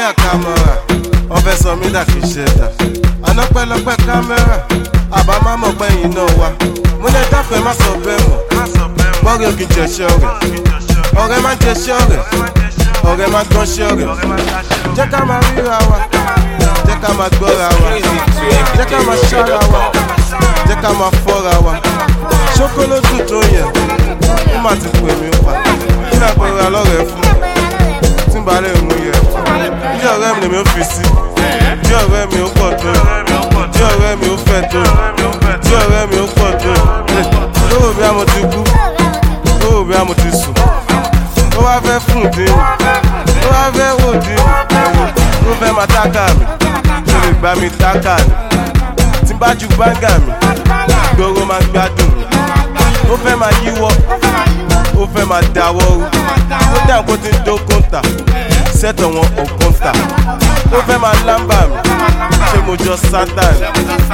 a camera, on fait son mida qui cheta. On appelle le caméra, aba mama ben you know wa. Mon état fait ma sobemo. Morgan qui te chore. Ore ma te chore. Ore ma gon chore. Jeka ma rira wa. Jeka ma gora wa. Jeka ma shara wa. Jeka ma fora wa. Chokolo tuto ye. O ma ti pe mi pa. Ina pe ra lore fún. Tin ba le mu ye. Di ọ̀rẹ́ mi mi o fi sí. Di ọ̀rẹ́ mi o pọ̀ tó. Di ọ̀rẹ́ mi o fẹ́ tó. Di ọ̀rẹ́ mi o pọ̀ tó. Lówó bí a mo ti kú. Lówó bí a mo ti sùn. Ó wá fẹ́ fún dín. Ó wá fẹ́ wò dín. Ó fẹ́ máa tákà mi. Ṣé lè gbá mi tákà ni? Tí n bá ju gbáǹgà mi. Gbòòrò máa gbádùn mi. Ó fẹ́ máa yíwọ́. Ó fẹ́ máa dáwọ́ rú. Ó dà kó ti ń dó kóńtà. Sẹ́tọ̀ wọn ò kóńtà. Ó fẹ́ máa lámbà mi. Ṣé mo jọ sátà ni?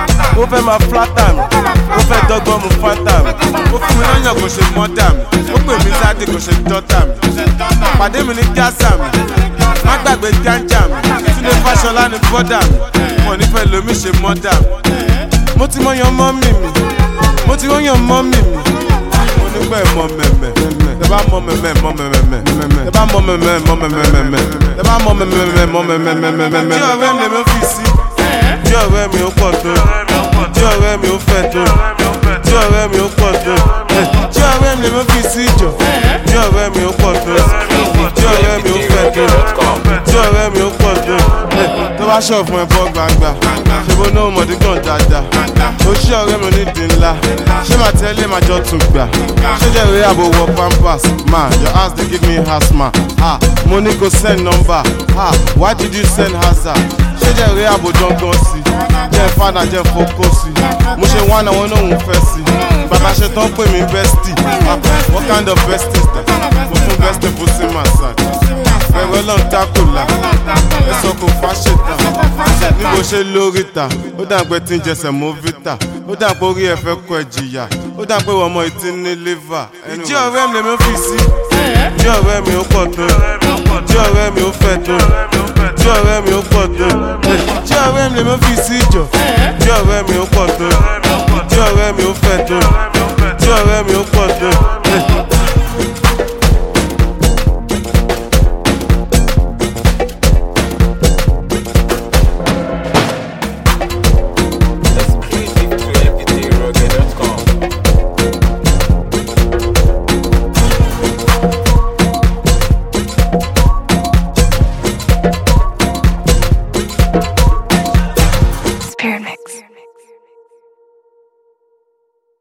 Ó fẹ́ máa flátà mi. Ó fẹ́ dọ́gbọ́n mu fáńtà mi. Ó fún mi lọ́yàn kò ṣe mọ́dà mi. Ó pè mí sáde kò ṣe dọ́tà mi. Pàdé mi ní gásà mi. Má gbàgbé gánjà mi. Túnde Fáṣọlá ní bọ́dà mi. Wọ́n nífẹ̀ẹ́ lomi ṣe mọ́dà mi. Mo ti mọyàn mọ́mì mi. Mo ti mọyàn mọ́mì mi. Mo nígbà ẹ̀ mọ mẹ̀mẹ̀. Tẹ bá mọ mẹ̀mẹ̀ mọ mẹ̀mẹ̀. Tẹ bá mọ mẹ̀mẹ̀ mọ mẹ̀mẹ̀. Tẹ bá mọ mẹ̀mẹ̀ mọ mẹ̀mẹ̀. Tí ọ̀rẹ́ mi lè fi sí. Tí ọ̀rẹ́ mi ó pọ̀ tó. Tí ọ̀rẹ́ mi ó fẹ́ tó. Tí ọ̀rẹ́ mi ó pọ̀ tó. Tí ọ̀rẹ́ mi lè fi sí jọ. Tí ọ̀rẹ́ mi ó pọ̀ tó. Tí ọ̀rẹ́ mi ó fẹ́ tó. Tí ọ̀rẹ́ mi ó pọ̀ tó. Tó bá ṣọ̀ fún ẹ̀fọ́ gbangba. Ṣé bó náà mọ̀dí gan dáadáa? Ó ṣí ọ̀rẹ́ mi onídìí ńlá. Ṣé màá tẹ́lẹ̀ máa jọ tún gbà? Ṣé jẹ́ ìwé àbò wọ pampers? Ma, your house dey give me asthma. Mo ní kò send number. Why did you send hazard? Ṣé jẹ́ ìwé àbò dangan sí? Jẹ́ fada jẹ́ fokó sí. Mo ṣe wá náà wọn náà ń fẹ́ sí. Bàbá ṣe tán pè mí bestie. What kind of bestie is that? Mo fún bestie fún sí massage. Ẹ̀rọ lọ́n tákùlà. Ẹ̀sọ́ kò fà ṣètà. Ní bó ṣe lórí ta. Ó dà pé tí ń jẹsẹ̀ mú vita. Ó dà pé orí ẹ̀ fẹ́ kọ ẹ̀ jìyà. Ó dà pé ọmọ ìtí ní liver. Ìjí ọ̀rẹ́ mi lè mi fi sí. Tí ọ̀rẹ́ mi ó pọ̀ tó. Tí ọ̀rẹ́ mi ó fẹ́ tó. Tí ọ̀rẹ́ mi ó pọ̀ tó. Tí ọ̀rẹ́ mi lè mi fi sí jọ. Tí ọ̀rẹ́ mi ó pọ̀ tó. Tí ọ̀rẹ́ mi ó fẹ́ tó. Tí ọ̀rẹ́ mi ó pọ̀ tó. Spirit Mix.